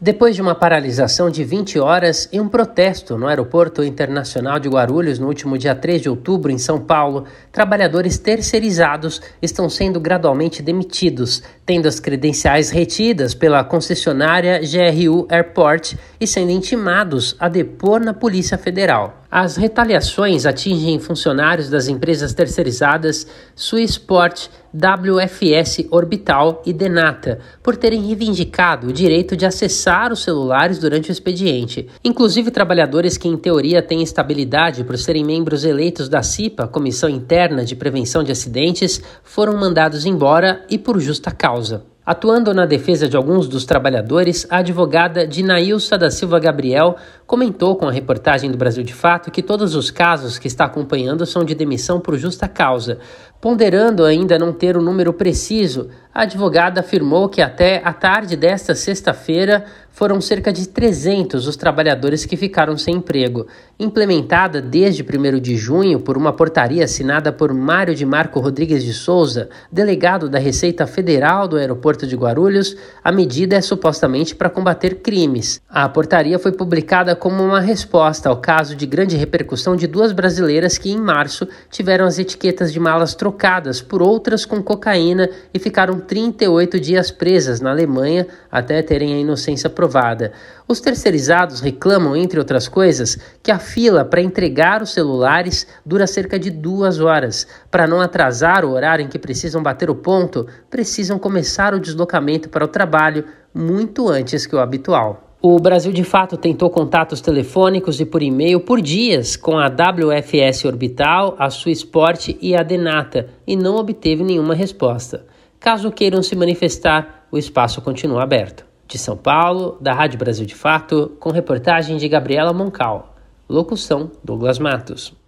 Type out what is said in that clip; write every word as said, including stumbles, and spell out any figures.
Depois de uma paralisação de vinte horas e um protesto no Aeroporto Internacional de Guarulhos no último dia três de outubro, em São Paulo, trabalhadores terceirizados estão sendo gradualmente demitidos, tendo as credenciais retidas pela concessionária G R U Airport e sendo intimados a depor na Polícia Federal. As retaliações atingem funcionários das empresas terceirizadas Swissport, W F S Orbital e Denata, por terem reivindicado o direito de acessar os celulares durante o expediente. Inclusive trabalhadores que, em teoria, têm estabilidade por serem membros eleitos da CIPA, Comissão Interna de Prevenção de Acidentes, foram mandados embora e por justa causa. Atuando na defesa de alguns dos trabalhadores, a advogada Dinailsa da Silva Gabriel comentou com a reportagem do Brasil de Fato que todos os casos que está acompanhando são de demissão por justa causa. Ponderando ainda não ter o número preciso, a advogada afirmou que até a tarde desta sexta-feira foram cerca de trezentos os trabalhadores que ficaram sem emprego. Implementada desde primeiro de junho por uma portaria assinada por Mário de Marco Rodrigues de Souza, delegado da Receita Federal do Aeroporto de Guarulhos, a medida é supostamente para combater crimes. A portaria foi publicada como uma resposta ao caso de grande repercussão de duas brasileiras que, em março, tiveram as etiquetas de malas trocadas por outras com cocaína e ficaram trinta e oito dias presas na Alemanha até terem a inocência provada. Os terceirizados reclamam, entre outras coisas, que a fila para entregar os celulares dura cerca de duas horas. Para não atrasar o horário em que precisam bater o ponto, precisam começar o deslocamento para o trabalho muito antes que o habitual. O Brasil de Fato tentou contatos telefônicos e por e-mail por dias com a W F S Orbital, a Swissport e a Denata e não obteve nenhuma resposta. Caso queiram se manifestar, o espaço continua aberto. De São Paulo, da Rádio Brasil de Fato, com reportagem de Gabriela Moncal. Locução: Douglas Matos.